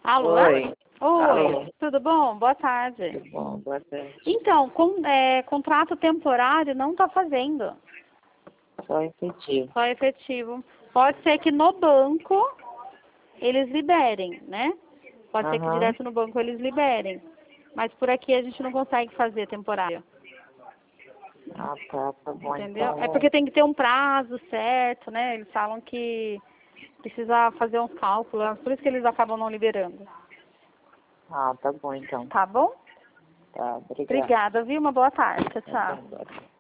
Alô? Oi. Oi, Alô. tudo bom? Boa tarde. Tudo bom? Boa tarde. Então, contrato temporário não está fazendo, Só efetivo. só efetivo. Pode ser que no banco eles liberem, né? Pode ser que Aham. direto no banco eles liberem. Mas por aqui a gente não consegue fazer temporário, Ah, tá bom. entendeu? É Então, porque tem que ter um prazo certo, né? Eles falam que precisa fazer uns cálculos, por isso que eles acabam não liberando. tá bom então. Tá bom? Tá, obrigado. Obrigada, viu? Uma boa tarde. Tchau, Tá tchau. bom, boa tarde.